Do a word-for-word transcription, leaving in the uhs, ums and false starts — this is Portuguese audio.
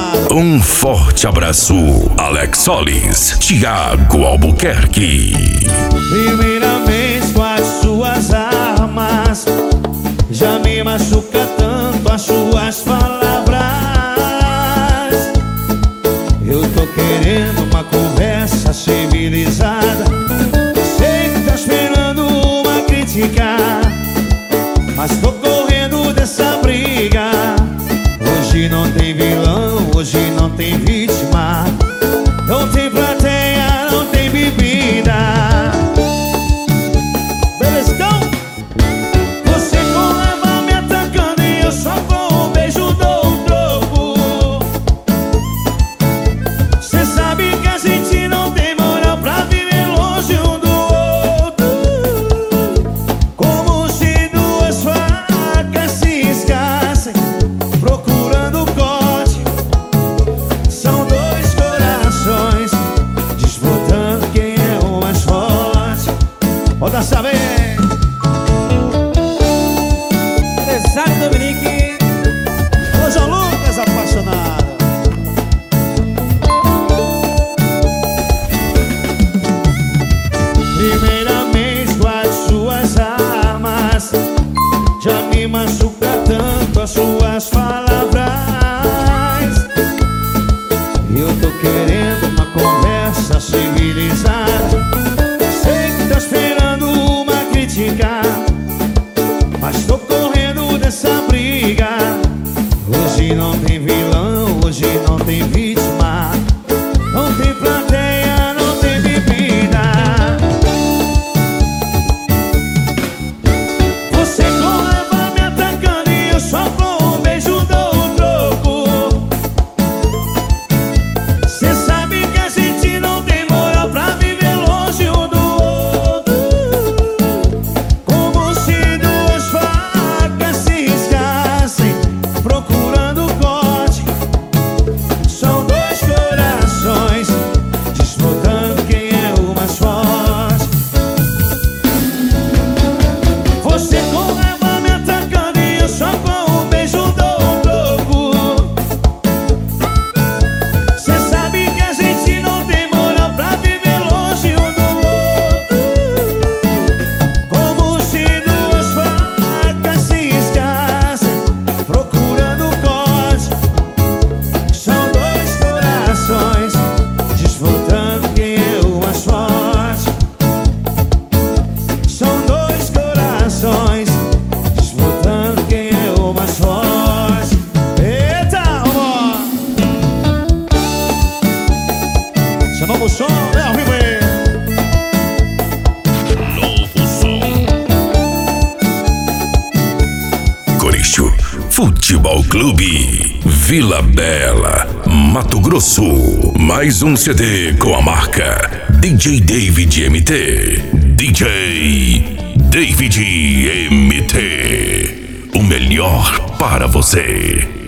apaixonado. Um forte abraço, Alex Solis, Thiago Albuquerque. Primeiramente com as suas armas, já me machuca tanto as suas palavras. Eu tô querendo uma conversa civilizada. Sei que tá esperando uma crítica, mas tô correndo dessa briga. Hoje não tem vilão, hoje não tem vítima, não tem plateia, não tem bebida. Belezão? Você com raiva me atacando e eu só com um beijo dou um troco. Cê sabe que a gente não tem moral pra viver longe um do outro. Como se duas facas se escassem procurando corte. São dois corações disputando quem é o mais forte. Bota saber. Empresário Dominique, ô João Lucas apaixonado. Primeiramente com as suas armas, já me machuca tanto as suas palavras. Eu tô querendo uma conversa civilizada. Sei que tá esperando uma crítica, mas tô correndo dessa briga. Hoje não tem vilão, hoje não tem vítima, não tem plateia, não tem bebida. Você com raiva me atacando e eu só com um beijo dou um troco. Cê sabe que a gente não tem moral pra viver longe um do outro. Como se duas facas se escassem procurando corte. São dois corações disputando quem é o mais forte. Você com raiva me atacando e eu só com um beijo dou um troco. Cê sabe que a gente não tem moral pra viver longe um do outro. Como se duas facas se escassem procurando corte. São dois corações disputando quem é o mais forte. São dois corações disputando quem é o mais forte. Eita, amor! Chamamos o som, é ao vivo aí. Novo som. Corixo Futebol Clube, Vila Bela, Mato Grosso. Mais um C D com a marca D J David M T. D J David M T. O melhor para você.